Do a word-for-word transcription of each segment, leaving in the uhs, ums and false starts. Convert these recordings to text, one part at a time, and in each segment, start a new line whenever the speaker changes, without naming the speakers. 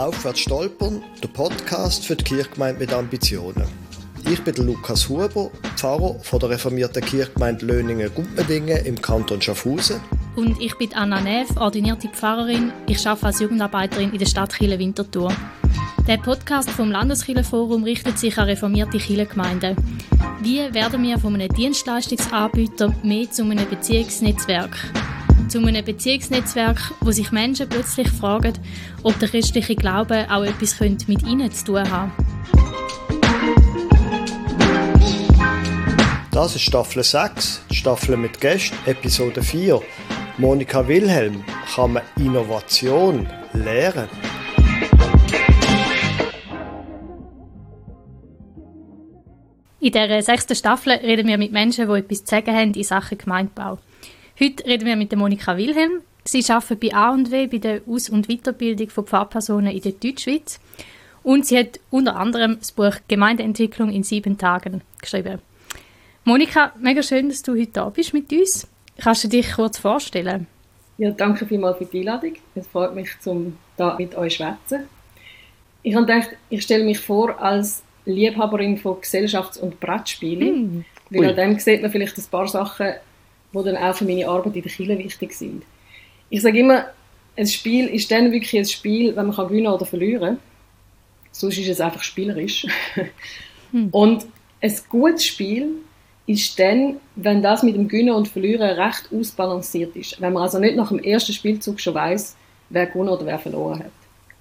Aufwärts stolpern, der Podcast für die Kirchgemeinde mit Ambitionen. Ich bin der Lukas Huber, Pfarrer von der reformierten Kirchgemeinde Löningen-Gumpendingen im Kanton Schaffhausen.
Und ich bin Anna Neff, ordinierte Pfarrerin. Ich arbeite als Jugendarbeiterin in der Stadtkirche Winterthur. Der Podcast vom Landeskirchenforum richtet sich an reformierte Kirchengemeinden. Wie werden wir von einem Dienstleistungsanbieter mehr zu einem Beziehungsnetzwerk? Zu einem Beziehungsnetzwerk, wo sich Menschen plötzlich fragen, ob der christliche Glaube auch etwas mit ihnen zu tun haben.
Das ist Staffel sechs, Staffel mit Gästen, Episode vier. Monika Wilhelm, kann man Innovation lernen?
In dieser sechsten Staffel reden wir mit Menschen, die etwas zu sagen haben in Sachen Gemeindebau. Heute reden wir mit der Monika Wilhelm. Sie arbeitet bei A und W bei der Aus- und Weiterbildung von Pfarrpersonen in der Deutschschweiz. Und sie hat unter anderem das Buch «Gemeindeentwicklung in sieben Tagen» geschrieben. Monika, mega schön, dass du heute da bist mit uns. Kannst du dich kurz vorstellen?
Ja, danke vielmals für die Einladung. Es freut mich, um da mit euch zu schwätzen. Ich habe gedacht, ich stelle mich vor als Liebhaberin von Gesellschafts- und Brettspielen. Mm. Weil an dem sieht man vielleicht ein paar Sachen, die dann auch für meine Arbeit in der Kirche wichtig sind. Ich sage immer, ein Spiel ist dann wirklich ein Spiel, wenn man gewinnen oder verlieren kann. Sonst ist es einfach spielerisch. mm. Und ein gutes Spiel ist dann, wenn das mit dem Gewinnen und Verlieren recht ausbalanciert ist. Wenn man also nicht nach dem ersten Spielzug schon weiss, wer gewonnen oder wer verloren hat.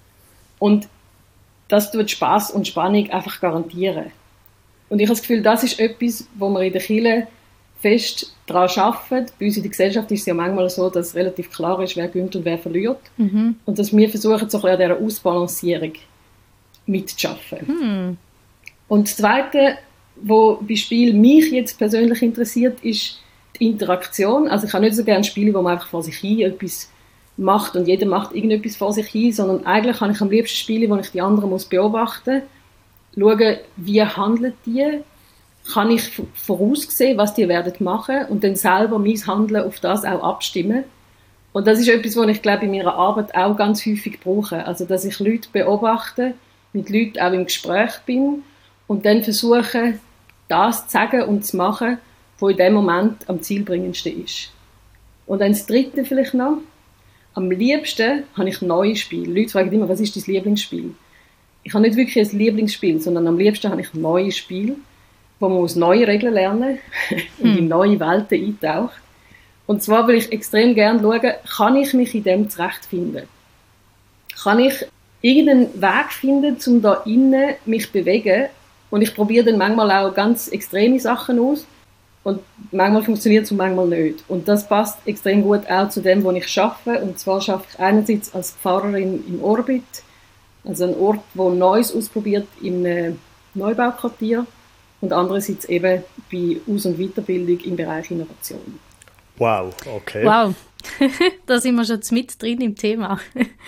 Und das tut Spass und Spannung einfach garantieren. Und ich habe das Gefühl, das ist etwas, wo wir in der Kirche fest daran arbeiten. Bei uns in der Gesellschaft ist es ja manchmal so, dass relativ klar ist, wer gewinnt und wer verliert. Mhm. Und dass wir versuchen, so ein bisschen an dieser Ausbalancierung mitzuschaffen. Mhm. Und das Zweite, was bei Spiel mich jetzt persönlich interessiert, ist die Interaktion. Also ich habe nicht so gerne Spiele, wo man einfach vor sich hin etwas macht und jeder macht irgendetwas vor sich hin, sondern eigentlich habe ich am liebsten Spiele, wo ich die anderen muss beobachten muss, schauen, wie handeln die, kann ich voraussehen, was die werden machen und dann selber mein Handeln auf das auch abstimmen. Und das ist etwas, was ich glaube in meiner Arbeit auch ganz häufig brauche. Also dass ich Leute beobachte, mit Leuten auch im Gespräch bin und dann versuche, das zu sagen und zu machen, was in dem Moment am zielbringendsten ist. Und dann das Dritte vielleicht noch. Am liebsten habe ich neue Spiele. Leute fragen immer, was ist dein Lieblingsspiel? Ich habe nicht wirklich ein Lieblingsspiel, sondern am liebsten habe ich neue Spiele, wo man aus neue Regeln lernen und hm. in neue Welten eintaucht. Und zwar will ich extrem gerne schauen, kann ich mich in dem zurechtfinden? Kann ich irgendeinen Weg finden, um da innen mich zu bewegen? Und ich probiere dann manchmal auch ganz extreme Sachen aus. Und manchmal funktioniert es und manchmal nicht. Und das passt extrem gut auch zu dem, wo ich arbeite. Und zwar arbeite ich einerseits als Pfarrerin im Orbit, also ein Ort, wo Neues ausprobiert im äh, Neubauquartier. Und andererseits eben bei Aus- und Weiterbildung im Bereich Innovation.
Wow, okay.
Wow, da sind wir schon mit drin im Thema.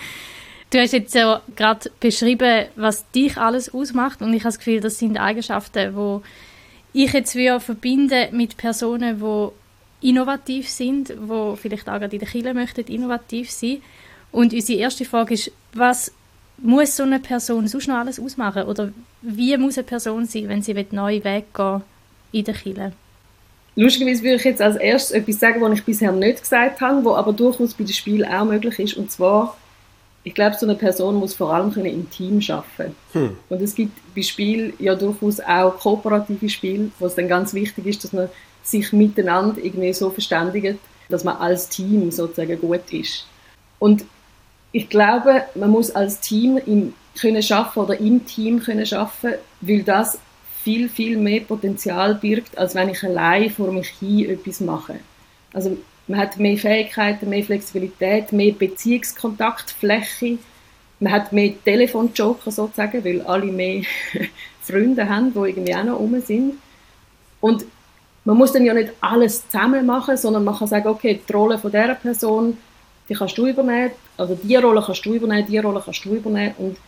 Du hast jetzt ja gerade beschrieben, was dich alles ausmacht. Und ich habe das Gefühl, das sind Eigenschaften, die ich jetzt wieder verbinde mit Personen, die innovativ sind, die vielleicht auch gerade in der Kirche möchten innovativ sein. Und unsere erste Frage ist, was muss so eine Person sonst noch alles ausmachen? Oder wie muss eine Person sein, wenn sie neue Wege gehen in der Kirche?
Lustigerweise würde ich jetzt als erstes etwas sagen, was ich bisher nicht gesagt habe, was aber durchaus bei den Spielen auch möglich ist. Und zwar, ich glaube, so eine Person muss vor allem im Team arbeiten. Hm. Und es gibt bei Spielen ja durchaus auch kooperative Spiele, wo es dann ganz wichtig ist, dass man sich miteinander irgendwie so verständigt, dass man als Team sozusagen gut ist. Und ich glaube, man muss als Team im können schaffen oder im Team können schaffen, weil das viel, viel mehr Potenzial birgt, als wenn ich allein vor mich hin etwas mache. Also man hat mehr Fähigkeiten, mehr Flexibilität, mehr Beziehungskontaktfläche, man hat mehr Telefonjoker sozusagen, weil alle mehr Freunde haben, die irgendwie auch noch rum sind. Und man muss dann ja nicht alles zusammen machen, sondern man kann sagen, okay, die Rolle von dieser Person, die kannst du übernehmen, also die Rolle kannst du übernehmen, die Rolle kannst du übernehmen und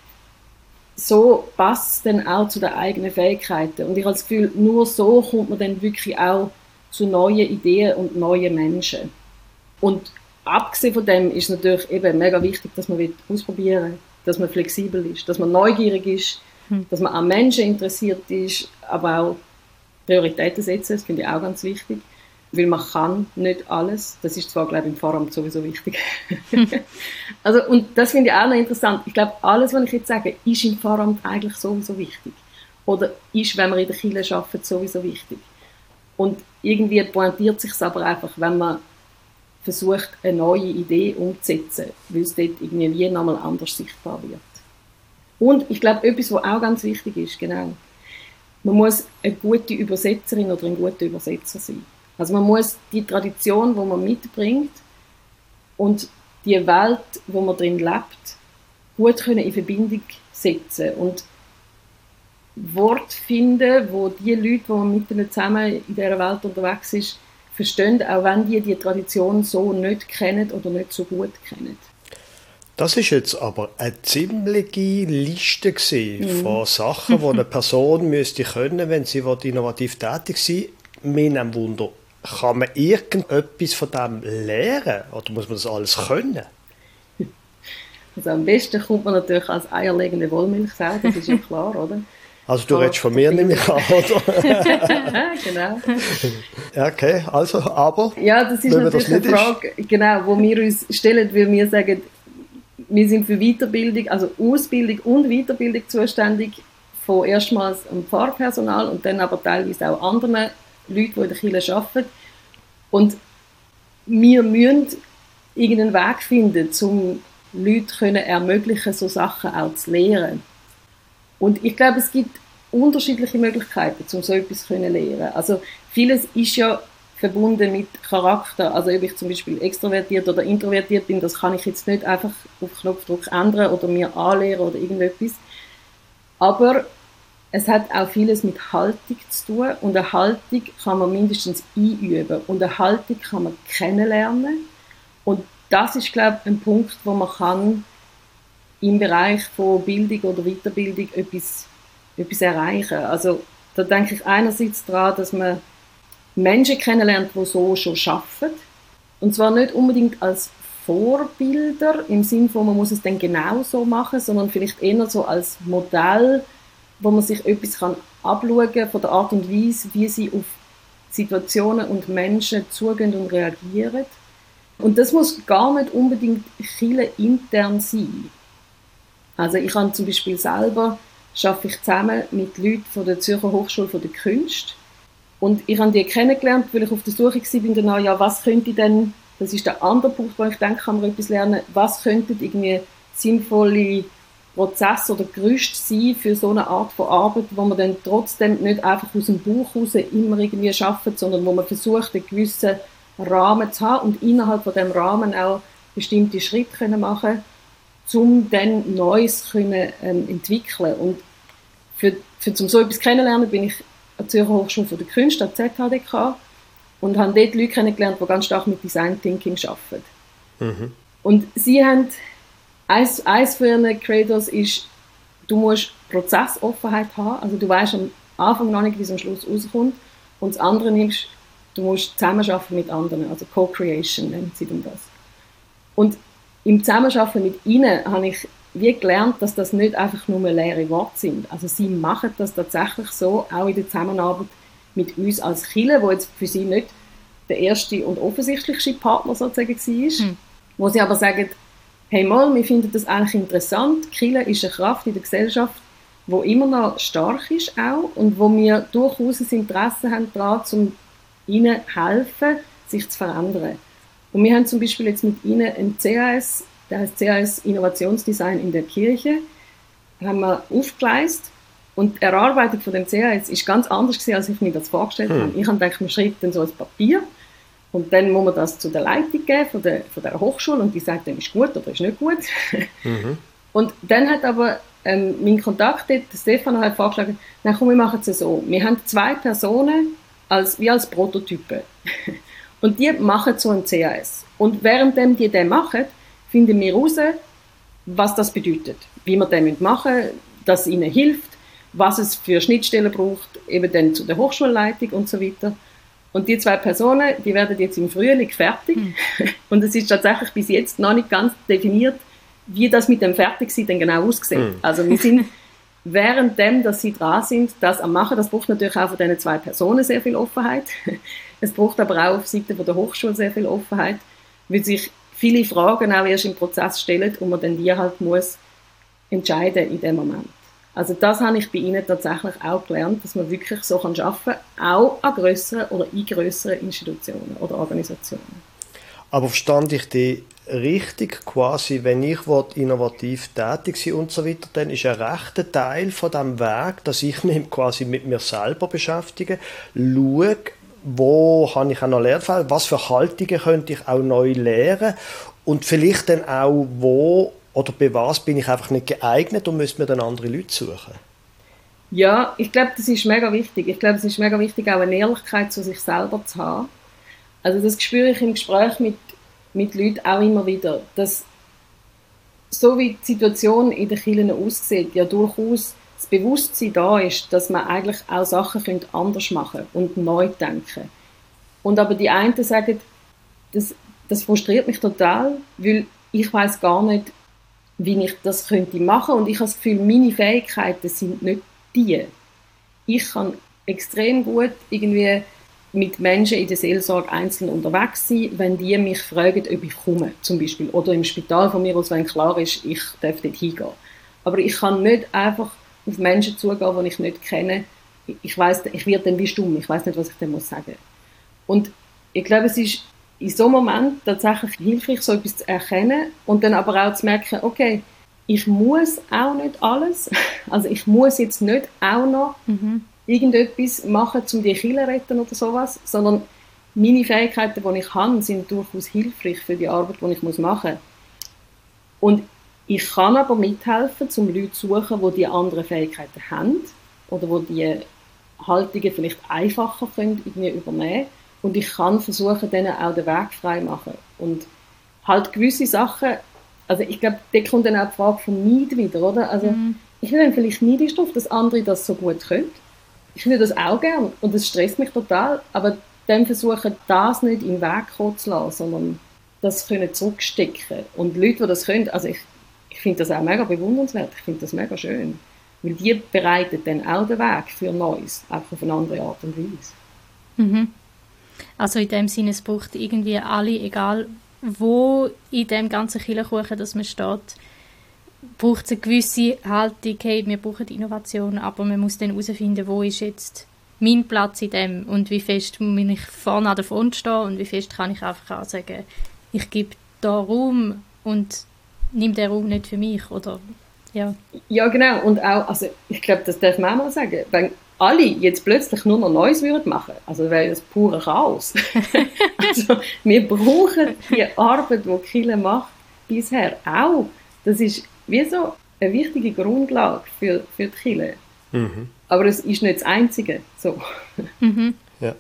so passt es dann auch zu den eigenen Fähigkeiten. Und ich habe das Gefühl, nur so kommt man dann wirklich auch zu neuen Ideen und neuen Menschen. Und abgesehen von dem ist es natürlich eben mega wichtig, dass man ausprobieren will, dass man flexibel ist, dass man neugierig ist, hm. dass man an Menschen interessiert ist, aber auch Prioritäten setzen, das finde ich auch ganz wichtig, weil man kann nicht alles, das ist zwar, glaube ich, im Pfarramt sowieso wichtig. Also, und das finde ich auch noch interessant, ich glaube, alles, was ich jetzt sage, ist im Pfarramt eigentlich sowieso wichtig. Oder ist, wenn man in der Kirche arbeitet, sowieso wichtig. Und irgendwie pointiert sich es aber einfach, wenn man versucht, eine neue Idee umzusetzen, weil es dort irgendwie wie nochmal anders sichtbar wird. Und ich glaube, etwas, was auch ganz wichtig ist, genau, man muss eine gute Übersetzerin oder ein guter Übersetzer sein. Also man muss die Tradition, die man mitbringt und die Welt, wo man drin lebt, gut können in Verbindung setzen und Worte finden, wo die Leute, die man mit ihnen zusammen in dieser Welt unterwegs ist, verstehen, auch wenn die die Tradition so nicht kennen oder nicht so gut kennen.
Das ist jetzt aber eine ziemliche Liste gewesen, mhm. von Sachen, die eine Person müsste können, wenn sie innovativ tätig sein will. Mir nimmt Wunder, kann man irgendetwas von dem lernen oder muss man das alles können?
Also am besten kommt man natürlich als eierlegende Wollmilchsau, das ist ja klar, oder?
Also du redest von mir, nehme ich an, oder?
Genau.
Okay, also, aber...
Ja, das ist natürlich das eine Frage, ist. Genau, wo wir uns stellen, weil wir sagen, wir sind für Weiterbildung, also Ausbildung und Weiterbildung zuständig, von erstmals dem Pfarrpersonal und dann aber teilweise auch anderen Leuten, die in der Kirche arbeiten. Und wir müssen irgendeinen Weg finden, um Leuten können ermöglichen, so Sachen auch zu lernen. Und ich glaube, es gibt unterschiedliche Möglichkeiten, um so etwas zu lernen. Also vieles ist ja verbunden mit Charakter. Also ob ich zum Beispiel extrovertiert oder introvertiert bin, das kann ich jetzt nicht einfach auf Knopfdruck ändern oder mir anlernen oder irgendetwas. Aber es hat auch vieles mit Haltung zu tun und eine Haltung kann man mindestens einüben und eine Haltung kann man kennenlernen. Und das ist, glaube ich, ein Punkt, wo man kann im Bereich von Bildung oder Weiterbildung etwas, etwas erreichen. Also da denke ich einerseits daran, dass man Menschen kennenlernt, die so schon arbeiten. Und zwar nicht unbedingt als Vorbilder, im Sinne von, man muss es dann genau so machen, sondern vielleicht eher so als Modell, wo man sich etwas kann abschauen kann von der Art und Weise, wie sie auf Situationen und Menschen zugehen und reagieren. Und das muss gar nicht unbedingt kirchenintern sein. Also ich habe zum Beispiel selber, arbeite ich zusammen mit Leuten von der Zürcher Hochschule der Künste. Und ich habe die kennengelernt, weil ich auf der Suche war, danach, ja, was könnte denn, das ist der andere Punkt, wo ich denke, kann man etwas lernen, was könnten irgendwie sinnvolle Prozesse oder Gerüste sein für so eine Art von Arbeit, wo man dann trotzdem nicht einfach aus dem Bauch raus immer irgendwie arbeitet, sondern wo man versucht, einen gewissen Rahmen zu haben und innerhalb von diesem Rahmen auch bestimmte Schritte können machen, um dann Neues können, ähm, entwickeln. Und für, für um so etwas kennenlernen, bin ich an der Zürcher Hochschule der Künste, an der Z H D K, und habe dort Leute kennengelernt, die ganz stark mit Design Thinking arbeiten. Mhm. Und sie haben, eins, eins für ihren Creators ist, du musst Prozessoffenheit haben, also du weißt am Anfang noch nicht, wie es am Schluss rauskommt. Und das andere ist, du musst zusammenarbeiten mit anderen, also Co-Creation nennt sie denn das. Und im Zusammenarbeiten mit ihnen habe ich wie gelernt, dass das nicht einfach nur leere Worte sind. Also sie machen das tatsächlich so, auch in der Zusammenarbeit mit uns als Kirche, wo jetzt für sie nicht der erste und offensichtlichste Partner sozusagen war, hm. wo sie aber sagen, hey mal, wir finden das eigentlich interessant, die Kirche ist eine Kraft in der Gesellschaft, die immer noch stark ist auch und wo wir durchaus ein Interesse haben daran, um ihnen helfen, sich zu verändern. Und wir haben zum Beispiel jetzt mit ihnen ein C A S, der heißt C A S Innovationsdesign in der Kirche, haben wir aufgeleistet. Und die Erarbeitung von dem C A S ist ganz anders gewesen, als ich mir das vorgestellt hm. habe. Ich habe gedacht, man schreibt dann so ein Papier und dann muss man das zu der Leitung geben von der, von der Hochschule und die sagt dann, ist gut oder ist nicht gut. Mhm. Und dann hat aber ähm, mein Kontakt, der Stefan, hat vorgeschlagen, na komm, wir machen es so. Wir haben zwei Personen als, wie als Prototypen. Und die machen so ein C A S. Und währenddem die den machen, finden wir heraus, was das bedeutet. Wie wir den machen müssen, dass es ihnen hilft, was es für Schnittstellen braucht, eben dann zu der Hochschulleitung und so weiter. Und die zwei Personen, die werden jetzt im Frühling fertig. Mhm. Und es ist tatsächlich bis jetzt noch nicht ganz definiert, wie das mit dem Fertigsein dann genau aussieht. Mm. Also wir sind währenddem, dass sie dran sind, das am Machen, das braucht natürlich auch von diesen zwei Personen sehr viel Offenheit. Es braucht aber auch auf Seite der Hochschule sehr viel Offenheit, weil sich viele Fragen auch erst im Prozess stellen und man dann die halt muss entscheiden in dem Moment. Also das habe ich bei Ihnen tatsächlich auch gelernt, dass man wirklich so arbeiten kann, auch an grösseren oder in grösseren Institutionen oder Organisationen.
Aber verstand ich die richtig, quasi, wenn ich innovativ tätig sein und so weiter, dann ist ein rechter Teil von diesem Weg, dass ich mich quasi mit mir selber beschäftige, schaue, wo habe ich auch noch Lernfälle, was für Haltungen könnte ich auch neu lernen und vielleicht dann auch, wo oder bei was bin ich einfach nicht geeignet und müsste mir dann andere Leute suchen?
Ja, ich glaube, das ist mega wichtig. Ich glaube, es ist mega wichtig, auch eine Ehrlichkeit zu sich selber zu haben. Also das spüre ich im Gespräch mit, mit Leuten auch immer wieder, dass so wie die Situation in den Kirchen aussieht, ja durchaus das Bewusstsein da ist, dass man eigentlich auch Sachen anders machen und neu denken. Und aber die einen sagen, das, das frustriert mich total, weil ich weiß gar nicht, wie ich das könnte machen und ich habe das Gefühl, meine Fähigkeiten sind nicht die. Ich kann extrem gut irgendwie mit Menschen in der Seelsorge einzeln unterwegs sein, wenn die mich fragen, ob ich komme, zum Beispiel. Oder im Spital von mir aus, wenn klar ist, ich darf dort hingehen. Aber ich kann nicht einfach auf Menschen zugehen, die ich nicht kenne. Ich weiss, ich werde dann wie stumm, ich weiß nicht, was ich dann muss sagen. Und ich glaube, es ist in so einem Moment tatsächlich hilfreich, so etwas zu erkennen und dann aber auch zu merken, okay, ich muss auch nicht alles, also ich muss jetzt nicht auch noch mhm. irgendetwas machen, um die Kirche zu retten oder sowas, sondern meine Fähigkeiten, die ich habe, sind durchaus hilfreich für die Arbeit, die ich machen muss. Und ich kann aber mithelfen, um Leute zu suchen, die diese anderen Fähigkeiten haben oder die diese Haltungen vielleicht einfacher können irgendwie übernehmen können. Und ich kann versuchen, denen auch den Weg frei machen. Und halt gewisse Sachen, also ich glaube, da kommt dann auch die Frage vom Neid wieder, oder? Also mm. ich bin dann vielleicht neidisch drauf, dass andere das so gut können. Ich würde das auch gern und das stresst mich total, aber dann versuchen, das nicht im Weg kommen zu lassen, sondern das können zurückstecken. Und Leute, die das können, also ich, ich finde das auch mega bewundernswert, ich finde das mega schön. Weil die bereiten dann auch den Weg für Neues, auch auf eine andere Art und Weise.
Mhm. Also in dem Sinne, es braucht irgendwie alle, egal wo in dem ganzen Kirchenkuchen, dass man steht, braucht es eine gewisse Haltung, hey, wir brauchen Innovation, aber man muss dann herausfinden, wo ist jetzt mein Platz in dem und wie fest muss ich vorne an der Front stehen und wie fest kann ich einfach auch sagen, ich gebe da Raum und nehme den Raum nicht für mich, oder ja.
Ja, genau, und auch, also ich glaube, das darf man auch mal sagen, wenn alle jetzt plötzlich nur noch Neues würden machen, also wäre das pure Chaos. Also wir brauchen die Arbeit, die die Kirche macht, bisher auch. Das ist wie so eine wichtige Grundlage für, für die Kirche. Mhm. Aber es ist nicht das Einzige. So.
Mhm.
Ja.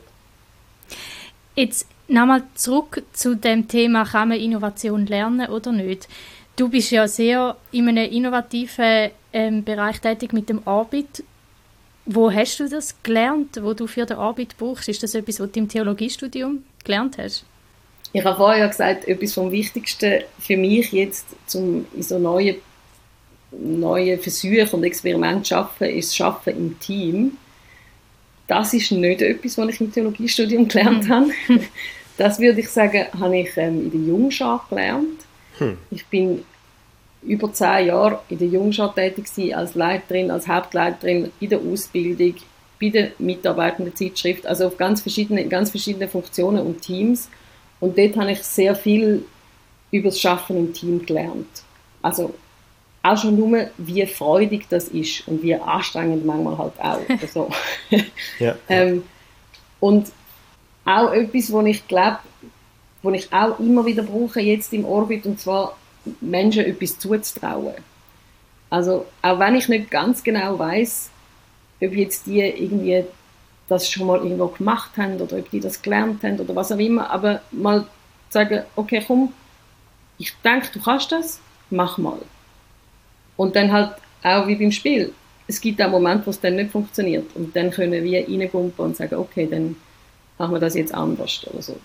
Jetzt nochmal zurück zu dem Thema, kann man Innovation lernen oder nicht? Du bist ja sehr in einem innovativen ähm, Bereich tätig mit dem Arbeit. Wo hast du das gelernt, wo du für die Arbeit brauchst? Ist das etwas, was du im Theologiestudium gelernt hast?
Ich habe vorher gesagt, etwas vom Wichtigsten für mich jetzt, um in so neue, neue Versuche und Experimente zu arbeiten, ist das Arbeiten im Team. Das ist nicht etwas, was ich im Theologiestudium gelernt hm. habe. Das würde ich sagen, habe ich ähm, in der Jungschar gelernt. Hm. Ich bin über zehn Jahre in der Jungschar tätig gewesen, als Leiterin, als Hauptleiterin in der Ausbildung, bei der mitarbeitenden Zeitschrift, also auf ganz verschiedene, ganz verschiedene Funktionen und Teams. Und dort habe ich sehr viel über das Arbeiten im Team gelernt. Also auch schon nur, wie freudig das ist und wie anstrengend manchmal halt auch. Also,
ja.
ähm, und auch etwas, was ich glaube, was ich auch immer wieder brauche jetzt im Orbit, und zwar Menschen etwas zuzutrauen. Also auch wenn ich nicht ganz genau weiss, ob jetzt die irgendwie das schon mal irgendwo gemacht haben oder ob die das gelernt haben oder was auch immer, aber mal sagen, okay, komm, ich denke, du kannst das, mach mal. Und dann halt auch wie beim Spiel. Es gibt auch Momente, wo es dann nicht funktioniert und dann können wir reingumpen und sagen, okay, dann machen wir das jetzt anders oder so.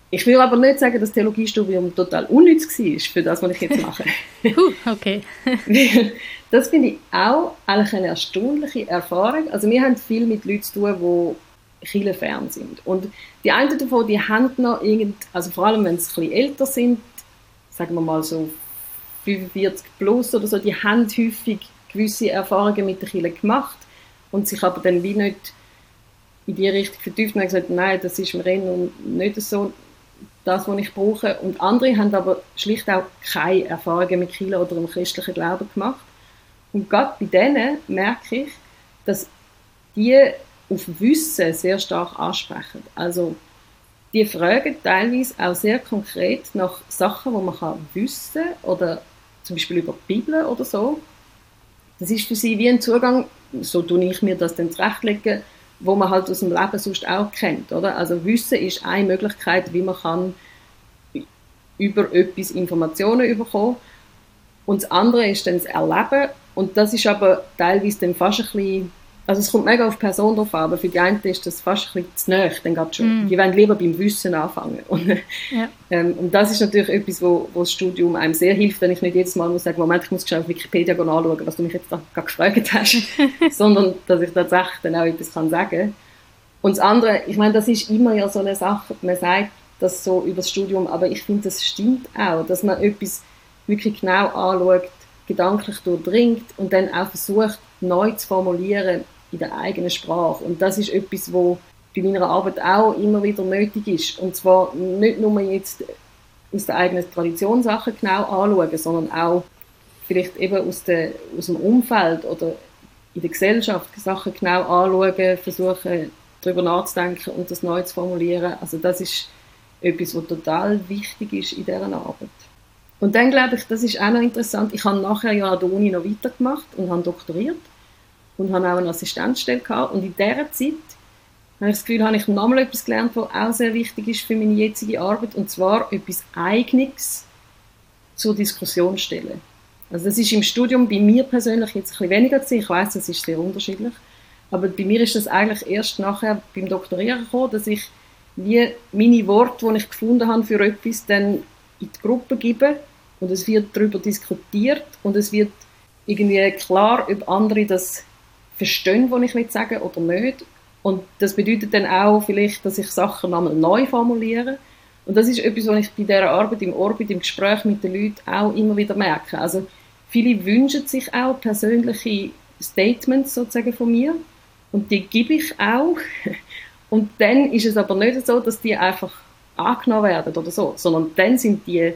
Ich will aber nicht sagen, dass das Theologiestudium total unnütz war für das, was ich jetzt mache.
uh, okay.
Das finde ich auch eigentlich eine erstaunliche Erfahrung. Also wir haben viel mit Leuten zu tun, die kirchenfern sind. Und die einen davon, die haben noch irgend, also vor allem wenn sie ein bisschen älter sind, sagen wir mal so fünfundvierzig plus oder so, die haben häufig gewisse Erfahrungen mit der Kirche gemacht und sich aber dann wie nicht in die Richtung vertieft und haben gesagt, nein, das ist mir eh nicht so das, was ich brauche. Und andere haben aber schlicht auch keine Erfahrungen mit Kirche oder dem christlichen Glauben gemacht. Und gerade bei denen merke ich, dass die auf Wissen sehr stark ansprechen. Also die fragen teilweise auch sehr konkret nach Sachen, die man kann wissen kann, oder zum Beispiel über die Bibel oder so. Das ist für sie wie ein Zugang, so tue ich mir das dann zurechtlegen, wo man halt aus dem Leben sonst auch kennt. Oder? Also Wissen ist eine Möglichkeit, wie man kann über etwas Informationen bekommen. Und das andere ist dann das Erleben. Und das ist aber teilweise dann fast ein bisschen, also es kommt mega auf die Person drauf an, aber für die einen ist das fast ein bisschen zu nahe, dann geht's schon. Mm. Die wollen lieber beim Wissen anfangen. Und, ja. ähm, und das ist natürlich etwas, wo, wo das Studium einem sehr hilft, wenn ich nicht jedes Mal muss sagen, Moment, ich muss schnell auf Wikipedia anschauen, was du mich jetzt da gerade gefragt hast, sondern dass ich tatsächlich dann auch etwas kann sagen. Und das andere, ich meine, das ist immer ja so eine Sache, man sagt das so über das Studium, aber ich finde, das stimmt auch, dass man etwas wirklich genau anschaut, gedanklich durchdringt und dann auch versucht, neu zu formulieren in der eigenen Sprache. Und das ist etwas, was bei meiner Arbeit auch immer wieder nötig ist. Und zwar nicht nur jetzt aus der eigenen Tradition Sachen genau anschauen, sondern auch vielleicht eben aus, der, aus dem Umfeld oder in der Gesellschaft Sachen genau anschauen, versuchen, darüber nachzudenken und das neu zu formulieren. Also das ist etwas, was total wichtig ist in dieser Arbeit. Und dann glaube ich, das ist auch noch interessant, ich habe nachher ja an der Uni noch weitergemacht und habe doktoriert und habe auch eine Assistenzstelle gehabt. Und in dieser Zeit habe ich das Gefühl, habe ich nochmal etwas gelernt, was auch sehr wichtig ist für meine jetzige Arbeit, und zwar etwas Eigenes zur Diskussion stellen. Also das ist im Studium bei mir persönlich jetzt ein bisschen weniger gewesen. Ich weiss, das ist sehr unterschiedlich. Aber bei mir ist das eigentlich erst nachher beim Doktorieren gekommen, dass ich wie meine Worte, die ich gefunden habe für etwas, dann in die Gruppe gebe und es wird darüber diskutiert und es wird irgendwie klar, ob andere das verstehen, was ich sagen will oder nicht. Und das bedeutet dann auch vielleicht, dass ich Sachen nochmal neu formuliere. Und das ist etwas, was ich bei dieser Arbeit im Orbit, im Gespräch mit den Leuten auch immer wieder merke. Also viele wünschen sich auch persönliche Statements sozusagen von mir und die gebe ich auch. Und dann ist es aber nicht so, dass die einfach angenommen werden oder so, sondern dann sind die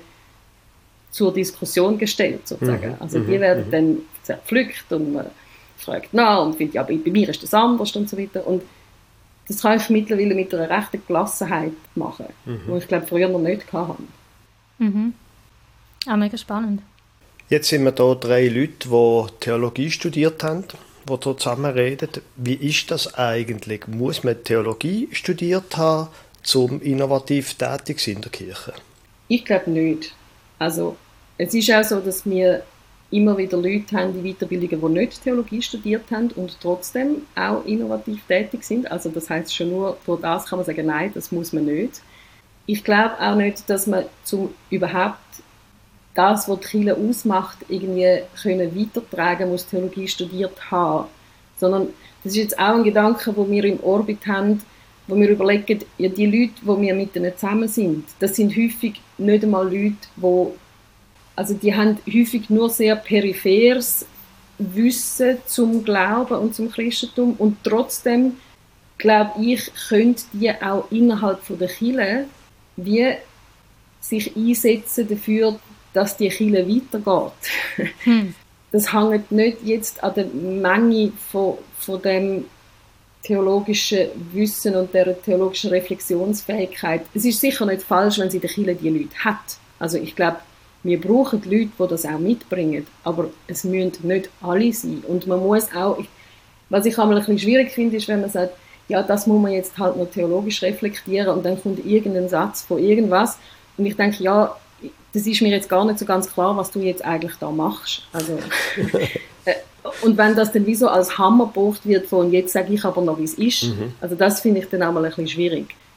zur Diskussion gestellt, sozusagen. Mhm, also die werden mhm. dann zerpflückt und man fragt nach und findet, ja, bei, bei mir ist das anders und so weiter. Und das kann ich mittlerweile mit einer rechten Gelassenheit machen, mhm. die ich glaube früher noch nicht hatte.
Mhm. Auch mega spannend.
Jetzt sind wir hier drei Leute, die Theologie studiert haben, die hier zusammen reden. Wie ist das eigentlich? Muss man Theologie studiert haben, um innovativ tätig zu sein in der Kirche?
Ich glaube nicht. Also es ist auch so, dass wir immer wieder Leute haben, die Weiterbildungen, die nicht Theologie studiert haben und trotzdem auch innovativ tätig sind. Also das heisst schon nur, durch das kann man sagen, nein, das muss man nicht. Ich glaube auch nicht, dass man zum überhaupt das, was die Kirche ausmacht, irgendwie können weitertragen muss, Theologie studiert haben. Sondern das ist jetzt auch ein Gedanke, den wir im Orbit haben, wo wir überlegen, ja, die Leute, die wir mit denen zusammen sind, das sind häufig nicht einmal Leute, die, also die haben häufig nur sehr peripheres Wissen zum Glauben und zum Christentum und trotzdem, glaube ich, können die auch innerhalb von der Kirche wie sich einsetzen dafür, dass die Kirche weitergeht. Hm. Das hängt nicht jetzt an der Menge von, von dem theologischen Wissen und der theologischen Reflexionsfähigkeit. Es ist sicher nicht falsch, wenn sie in der Kirche die Leute hat. Also ich glaube, wir brauchen Leute, die das auch mitbringen, aber es müssen nicht alle sein. Und man muss auch, ich, was ich einmal ein bisschen schwierig finde, ist, wenn man sagt, ja, das muss man jetzt halt noch theologisch reflektieren und dann kommt irgendein Satz von irgendwas und ich denke, ja, das ist mir jetzt gar nicht so ganz klar, was du jetzt eigentlich da machst. Also, äh, und wenn das dann wie so als Hammer gebraucht wird von, jetzt sage ich aber noch, wie es ist, mhm. also das finde ich dann auch mal ein bisschen schwierig.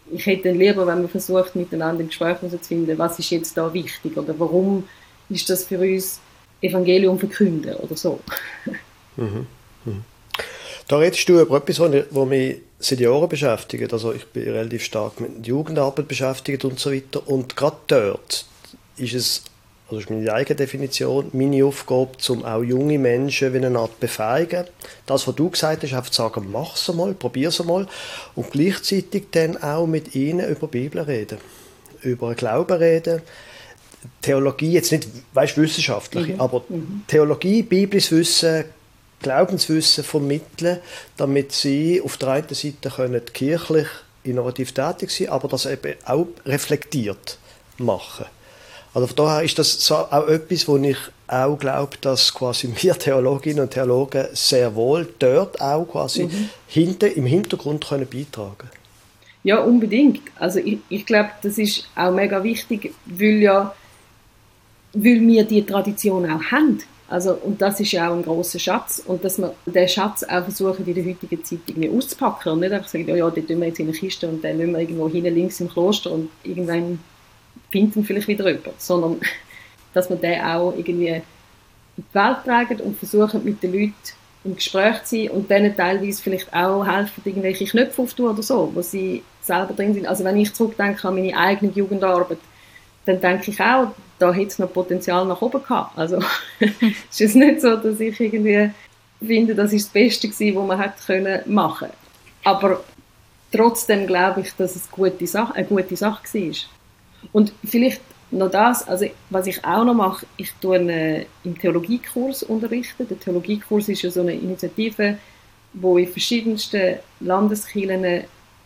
ich hätte dann lieber, wenn man versucht, miteinander im Gespräch zu finden, was ist jetzt da wichtig oder warum ist das für uns Evangelium verkünden oder so.
Mhm. Mhm. Da redest du über etwas, was mich seit Jahren beschäftigt. Also ich bin relativ stark mit der Jugendarbeit beschäftigt und so weiter. Und gerade dort ist es, also ist meine eigene Definition, meine Aufgabe, um auch junge Menschen wie eine Art befähigen. Das, was du gesagt hast, einfach zu sagen, mach es mal, probier es mal. Und gleichzeitig dann auch mit ihnen über die Bibel reden. Über Glauben reden. Theologie, jetzt nicht, weißt, wissenschaftlich, mhm. aber mhm. Theologie, biblisches Wissen, Glaubenswissen vermitteln, damit sie auf der einen Seite können kirchlich innovativ tätig sein, aber das eben auch reflektiert machen. Also von daher ist das so auch etwas, wo ich auch glaube, dass quasi wir Theologinnen und Theologen sehr wohl dort auch quasi mhm. hinten, im Hintergrund können beitragen.
Ja, unbedingt. Also ich, ich glaube, das ist auch mega wichtig, weil ja weil wir die Tradition auch haben. Also, und das ist ja auch ein grosser Schatz. Und dass wir den Schatz auch versuchen, in der heutigen Zeit irgendwie auszupacken. Und nicht einfach sagen, ja, ja, den tun wir jetzt in eine Kiste und den lassen wir irgendwo hinten links im Kloster und irgendwann finden wir vielleicht wieder jemand. Sondern, dass wir den auch irgendwie in die Welt tragen und versuchen, mit den Leuten im Gespräch zu sein und denen teilweise vielleicht auch helfen, irgendwelche Knöpfe aufzutun oder so, wo sie selber drin sind. Also, wenn ich zurückdenke an meine eigene Jugendarbeit, dann denke ich auch, da hätte es noch Potenzial nach oben gehabt. Also es ist nicht so, dass ich irgendwie finde, das ist das Beste gewesen, was man hätte können machen. Aber trotzdem glaube ich, dass es eine gute Sache, eine gute Sache war. Und vielleicht noch das, also was ich auch noch mache, ich tue einen, im Theologiekurs unterrichten. Der Theologiekurs ist ja so eine Initiative, wo in verschiedensten Landeskirchen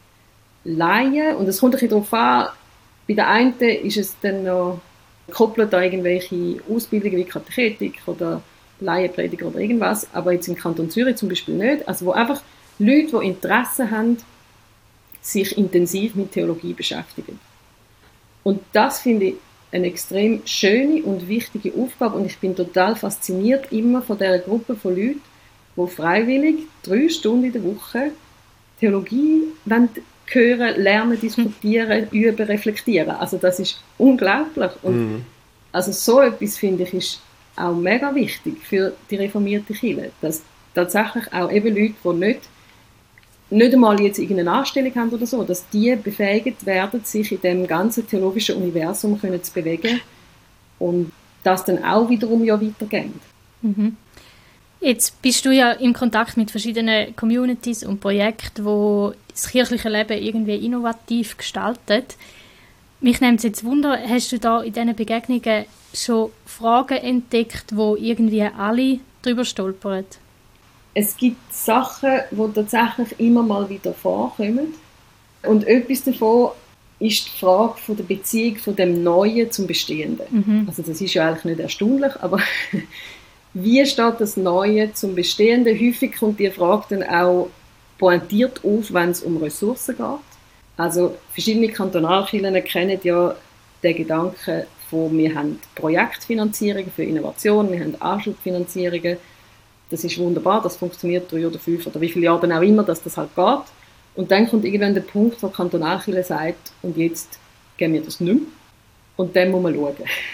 Laien, und es kommt ein bisschen darauf an, bei der einen ist es dann noch gekoppelt an irgendwelche Ausbildungen wie Katechetik oder Laienprediger oder irgendwas, aber jetzt im Kanton Zürich zum Beispiel nicht. Also wo einfach Leute, die Interesse haben, sich intensiv mit Theologie beschäftigen. Und das finde ich eine extrem schöne und wichtige Aufgabe und ich bin total fasziniert immer von dieser Gruppe von Leuten, die freiwillig drei Stunden in der Woche Theologie wollen hören, lernen, diskutieren, üben, reflektieren. Also das ist unglaublich. Und mhm. also so etwas, finde ich, ist auch mega wichtig für die reformierte Kirche. Dass tatsächlich auch eben Leute, die nicht, nicht einmal jetzt irgendeine Anstellung haben oder so, dass die befähigt werden, sich in dem ganzen theologischen Universum können zu bewegen und das dann auch wiederum ja weitergehen.
Mhm. Jetzt bist du ja im Kontakt mit verschiedenen Communities und Projekten, die das kirchliche Leben irgendwie innovativ gestaltet. Mich nimmt es jetzt Wunder, hast du da in diesen Begegnungen schon Fragen entdeckt, wo irgendwie alle drüber stolpern?
Es gibt Sachen, die tatsächlich immer mal wieder vorkommen. Und etwas davon ist die Frage von der Beziehung von dem Neuen zum Bestehenden. Mhm. Also das ist ja eigentlich nicht erstaunlich, aber wie steht das Neue zum Bestehenden? Häufig kommt die Frage dann auch pointiert auf, wenn es um Ressourcen geht. Also verschiedene Kantonalkirchen kennen ja den Gedanken von, wir haben Projektfinanzierungen für Innovation, wir haben Anschubfinanzierungen. Das ist wunderbar, das funktioniert drei oder fünf oder wie viele Jahre dann auch immer, dass das halt geht. Und dann kommt irgendwann der Punkt, wo die Kantonalkirche sagt, und jetzt geben wir das nicht mehr. Und dann muss man schauen.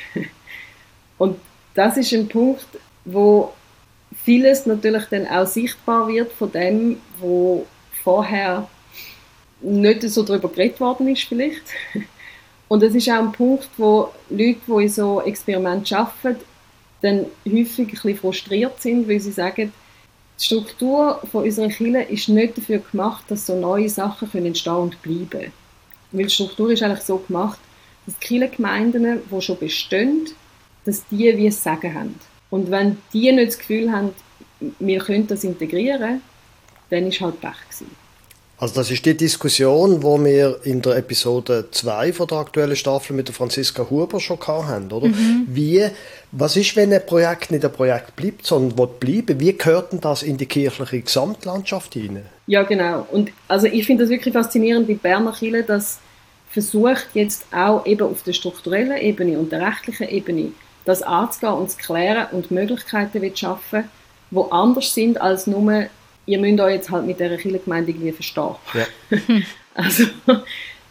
Und das ist ein Punkt, wo vieles natürlich dann auch sichtbar wird von dem, wo vorher nicht so darüber geredet worden ist vielleicht. Und es ist auch ein Punkt, wo Leute, die in so Experimenten arbeiten, dann häufig ein bisschen frustriert sind, weil sie sagen, die Struktur von unserer Kirche ist nicht dafür gemacht, dass so neue Sachen entstehen und bleiben. Weil die Struktur ist eigentlich so gemacht, dass die Kirchengemeinden, die schon bestehen, dass die wie es Sagen haben. Und wenn die nicht das Gefühl haben, wir können das integrieren, dann ist halt Pech gewesen.
Also das ist die Diskussion, die wir in der Episode zwei von der aktuellen Staffel mit der Franziska Huber schon hatten, oder? Mhm. Wie, was ist, wenn ein Projekt nicht ein Projekt bleibt, sondern will bleiben? Wie gehört denn das in die kirchliche Gesamtlandschaft hinein?
Ja, genau. Und also ich finde das wirklich faszinierend, wie die Berner Kirche das versucht, jetzt auch eben auf der strukturellen Ebene und der rechtlichen Ebene das anzugehen und zu klären und Möglichkeiten zu schaffen, die anders sind als nur, ihr müsst euch jetzt halt mit dieser Kirchengemeinde irgendwie verstehen. Ja. Also,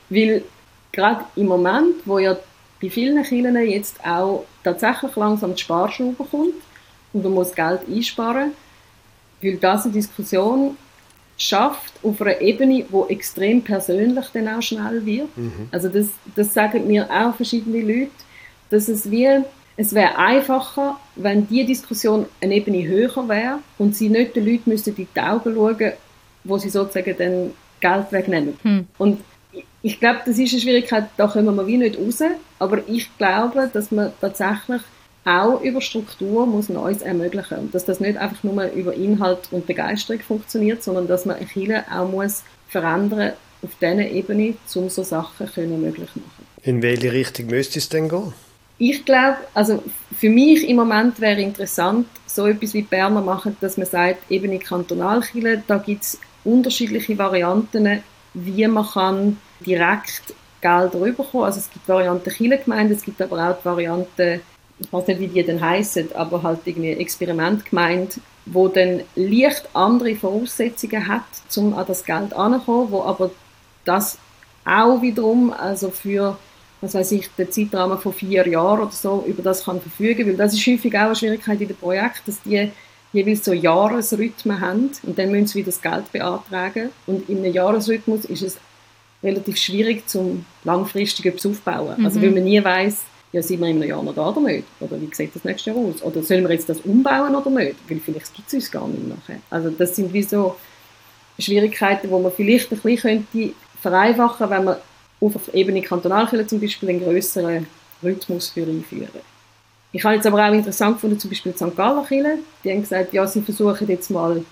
Weil gerade im Moment, wo ja bei vielen Kirchen jetzt auch tatsächlich langsam die Sparschraube kommt und man muss Geld einsparen, weil das eine Diskussion schafft auf einer Ebene, die extrem persönlich dann auch schnell wird. Mhm. Also das, das sagen mir auch verschiedene Leute, dass es wie, es wäre einfacher, wenn diese Diskussion eine Ebene höher wäre und sie nicht den Leuten müssten in die Augen schauen, wo sie sozusagen dann Geld wegnehmen. Mhm. Und ich glaube, das ist eine Schwierigkeit, da kommen wir wie nicht raus, aber ich glaube, dass man tatsächlich auch über Struktur muss Neues ermöglichen und dass das nicht einfach nur über Inhalt und Begeisterung funktioniert, sondern dass man eine Kirche auch muss verändern auf dieser Ebene, um so Sachen können möglich zu machen.
In welche Richtung müsste es denn gehen?
Ich glaube, also für mich im Moment wäre interessant, so etwas wie die Berner machen, dass man sagt, Ebene Kantonalkirche, da gibt es unterschiedliche Varianten, wie man kann direkt Gelder rüberkommen. Also es gibt Varianten Kirchengemeinde, es gibt aber auch die Variante, ich weiß nicht, wie die denn heissen, aber halt irgendwie Experimentgemeinde, wo dann leicht andere Voraussetzungen hat, um an das Geld heranzukommen, wo aber das auch wiederum, also für, was weiß ich, den Zeitrahmen von vier Jahren oder so, über das kann verfügen, weil das ist häufig auch eine Schwierigkeit in den Projekten, dass die jeweils so Jahresrhythmen haben und dann müssen sie wieder das Geld beantragen und in einem Jahresrhythmus ist es relativ schwierig, zum langfristig etwas aufzubauen. Mhm. Also weil man nie weiss, ja, sind wir in einem Jahr noch da oder nicht? Oder wie sieht das nächste Jahr aus? Oder sollen wir jetzt das umbauen oder nicht? Weil vielleicht gibt es uns gar nicht nachher. Also das sind wie so Schwierigkeiten, die man vielleicht ein bisschen könnte vereinfachen, wenn man auf Ebene Kantonalkirche zum Beispiel einen grösseren Rhythmus für einführen. Ich habe jetzt aber auch interessant gefunden, zum Beispiel die Sankt Galler Kirche, die haben gesagt, ja, sie versuchen jetzt mal,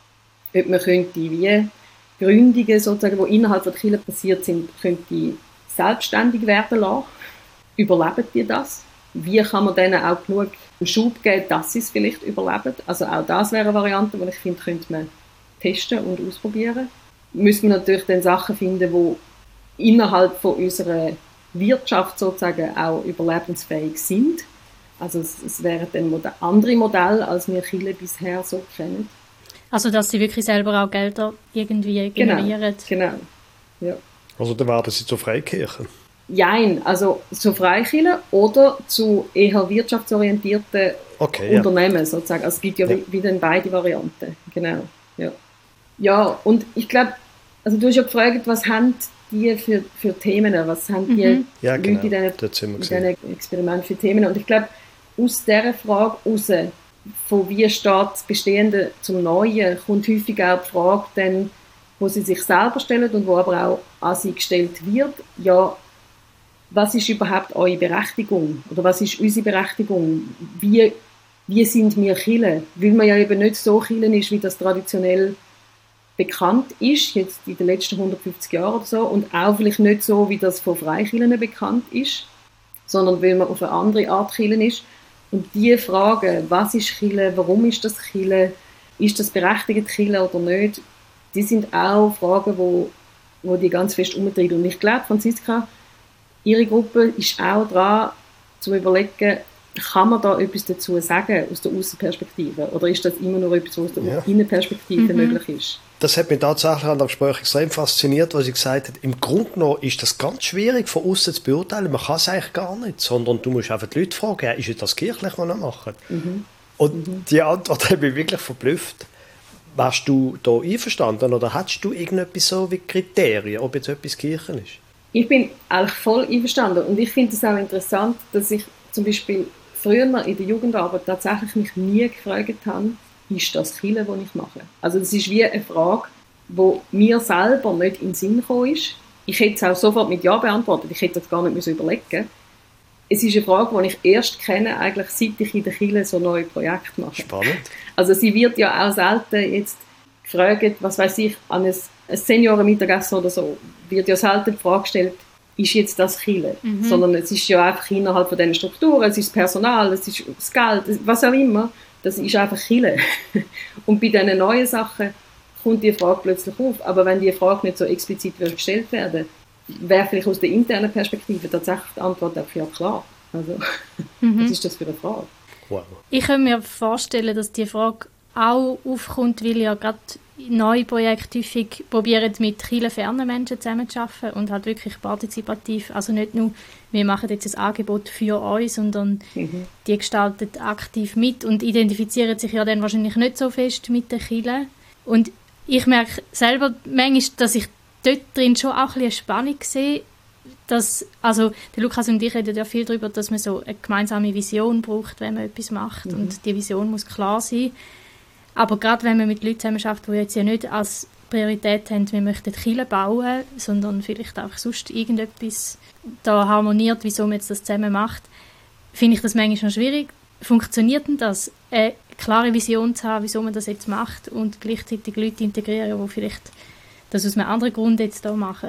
ob man könnte wie Gründungen, sozusagen, die innerhalb der Kirche passiert sind, könnte selbstständig werden lassen. Überleben die das? Wie kann man denen auch genug Schub geben, dass sie es vielleicht überleben? Also auch das wäre eine Variante, die ich finde, könnte man testen und ausprobieren. Müssen wir natürlich dann Sachen finden, die innerhalb von unserer Wirtschaft sozusagen auch überlebensfähig sind. Also es, es wären dann Mod- andere Modelle, als wir Kirche bisher so kennen.
Also dass sie wirklich selber auch Gelder irgendwie generieren.
Genau, genau. Ja.
Also dann werden sie zu Freikirchen?
Jein, also zu Freikirchen oder zu eher wirtschaftsorientierten okay, Unternehmen ja. sozusagen. Also es gibt ja, ja. wieder beide Varianten. Genau, ja. Ja, und ich glaube, also du hast ja gefragt, was haben die für, für Themen, was haben die mhm.
ja,
Leute
genau.
in diesen, diesen Experimenten für Themen. Und ich glaube, aus dieser Frage heraus, von wie steht das Bestehende zum Neuen, kommt häufig auch die Frage, dann, wo sie sich selber stellen und wo aber auch an sie gestellt wird, ja, was ist überhaupt eure Berechtigung? Oder was ist unsere Berechtigung? Wie, wie sind wir Kirche? Weil man ja eben nicht so Kirche ist, wie das traditionell bekannt ist, jetzt in den letzten hundertfünfzig Jahren oder so, und auch vielleicht nicht so, wie das von Freikirchen bekannt ist, sondern weil man auf eine andere Art Kirche ist. Und diese Fragen, was ist Kirche, warum ist das Kirche, ist das berechtigt Kirche oder nicht, die sind auch Fragen, wo, wo die ganz fest umtreiben. Und ich glaube, Franziska, ihre Gruppe ist auch dran, zu überlegen, kann man da etwas dazu sagen, aus der Aussenperspektive? Oder ist das immer nur etwas, was aus der ja. Innenperspektive mhm. möglich ist?
Das hat mich tatsächlich an der Gespräch extrem fasziniert, weil sie gesagt hat, im Grunde genommen ist das ganz schwierig, von außen zu beurteilen. Man kann es eigentlich gar nicht, sondern du musst einfach die Leute fragen, ist das kirchlich, was sie machen? Mhm. Und mhm. die Antwort hat mich wirklich verblüfft. Warst du da einverstanden oder hast du irgendetwas so wie Kriterien, ob jetzt etwas Kirchen ist?
Ich bin eigentlich voll einverstanden und ich finde es auch interessant, dass ich zum Beispiel früher in der Jugendarbeit tatsächlich mich nie gefragt habe, ist das Kirche, was ich mache? Also das ist wie eine Frage, die mir selber nicht in den Sinn gekommen ist. Ich hätte es auch sofort mit Ja beantwortet, ich hätte das gar nicht überlegen müssen. Es ist eine Frage, die ich erst kenne, eigentlich seit ich in der Kirche so neue Projekte mache.
Spannend.
Also sie wird ja auch selten jetzt gefragt, was weiß ich, an ein, ein Seniorenmittagessen oder so, wird ja selten die Frage gestellt, ist jetzt das Kirche? Mhm. Sondern es ist ja einfach innerhalb von diesen Strukturen, es ist das Personal, es ist das Geld, was auch immer, das ist einfach Kirche. Und bei diesen neuen Sachen kommt die Frage plötzlich auf. Aber wenn die Frage nicht so explizit gestellt werden, wäre vielleicht aus der internen Perspektive tatsächlich die Antwort auch ja klar. Also, mhm. was ist das für eine Frage?
Wow.
Ich kann mir vorstellen, dass die Frage auch aufkommt, weil ja gerade neue Projekte häufig probieren, mit kirchenfernen Menschen zusammenzuarbeiten und halt wirklich partizipativ, also nicht nur, wir machen jetzt ein Angebot für euch, sondern mhm. die gestalten aktiv mit und identifizieren sich ja dann wahrscheinlich nicht so fest mit der Kirche. Und ich merke selber manchmal, dass ich dort drin schon auch ein bisschen eine Spannung sehe, dass, also der Lukas und ich reden ja viel darüber, dass man so eine gemeinsame Vision braucht, wenn man etwas macht, mhm. und die Vision muss klar sein. Aber gerade wenn man mit Leuten zusammenarbeitet, die jetzt ja nicht als Priorität haben, wir möchten Kirche bauen, sondern vielleicht auch sonst irgendetwas da harmoniert, wieso man jetzt das zusammen macht, finde ich das manchmal schon schwierig. Funktioniert denn das, eine klare Vision zu haben, wieso man das jetzt macht und gleichzeitig Leute integrieren, die vielleicht das aus einem anderen Grund jetzt da machen?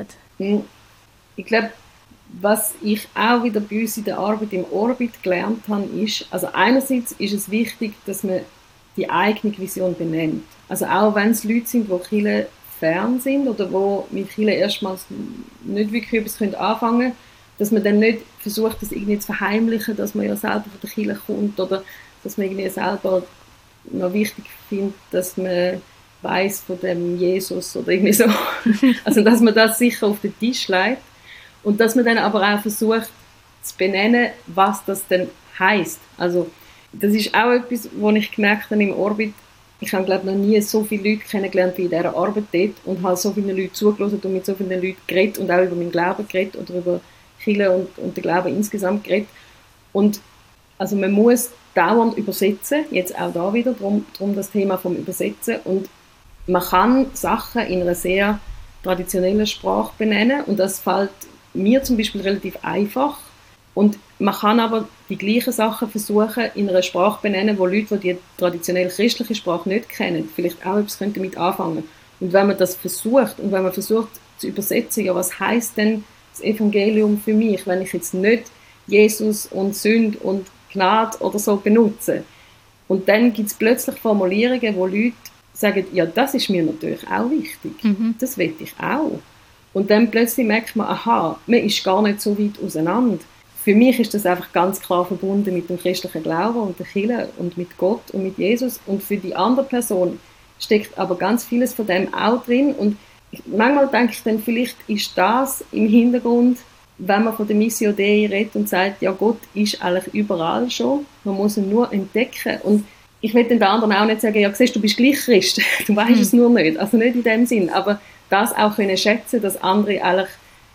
Ich glaube, was ich auch wieder bei uns in der Arbeit im Orbit gelernt habe, ist, also einerseits ist es wichtig, dass man die eigene Vision benennt. Also auch wenn es Leute sind, die Kirche fern sind oder die mit Kirche erstmals nicht wirklich etwas anfangen können, dass man dann nicht versucht, das irgendwie zu verheimlichen, dass man ja selber von der Kirche kommt oder dass man irgendwie selber noch wichtig findet, dass man weiss von dem Jesus oder irgendwie so. Also dass man das sicher auf den Tisch legt und dass man dann aber auch versucht zu benennen, was das denn heisst. Also das ist auch etwas, was ich gemerkt habe im Orbit. Ich habe, glaube ich, noch nie so viele Leute kennengelernt wie in dieser Arbeit dort und habe so viele Leute zugelassen und mit so vielen Leuten geredet und auch über meinen Glauben geredet oder über Kirche und, und den Glauben insgesamt geredet. Und also man muss dauernd übersetzen, jetzt auch da wieder, darum, darum das Thema vom Übersetzen. Und man kann Sachen in einer sehr traditionellen Sprache benennen und das fällt mir zum Beispiel relativ einfach. Und man kann aber die gleichen Sachen versuchen, in einer Sprache benennen, wo Leute, die die traditionelle christliche Sprache nicht kennen, vielleicht auch etwas damit anfangen. Und wenn man das versucht und wenn man versucht zu übersetzen, ja, was heisst denn das Evangelium für mich, wenn ich jetzt nicht Jesus und Sünde und Gnade oder so benutze. Und dann gibt es plötzlich Formulierungen, wo Leute sagen, ja, das ist mir natürlich auch wichtig. Mhm. Das will ich auch. Und dann plötzlich merkt man, aha, man ist gar nicht so weit auseinander. Für mich ist das einfach ganz klar verbunden mit dem christlichen Glauben und der Kirche und mit Gott und mit Jesus. Und für die andere Person steckt aber ganz vieles von dem auch drin. Und manchmal denke ich dann, vielleicht ist das im Hintergrund, wenn man von der Missio Dei redet und sagt, ja, Gott ist eigentlich überall schon, man muss ihn nur entdecken. Und ich will den anderen auch nicht sagen, ja, siehst du, bist gleich Christ, du weißt hm. es nur nicht. Also nicht in dem Sinn, aber das auch können schätzen, dass andere eigentlich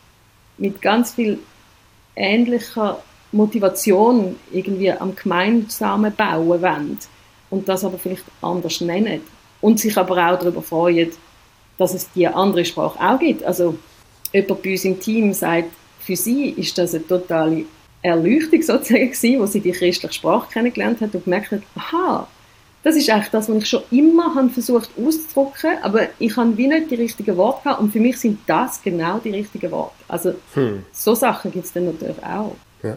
mit ganz viel ähnlicher Motivation irgendwie am gemeinsamen Bauen wollen und das aber vielleicht anders nennen und sich aber auch darüber freuen, dass es die andere Sprache auch gibt. Also jemand bei uns im Team sagt, für sie ist das eine totale Erleuchtung sozusagen gewesen, wo sie die christliche Sprache kennengelernt hat und gemerkt hat, aha, das ist eigentlich das, was ich schon immer habe versucht auszudrücken, aber ich habe wie nicht die richtigen Worte gehabt und für mich sind das genau die richtigen Worte. Also hm. so Sachen gibt es dann natürlich auch.
Ja.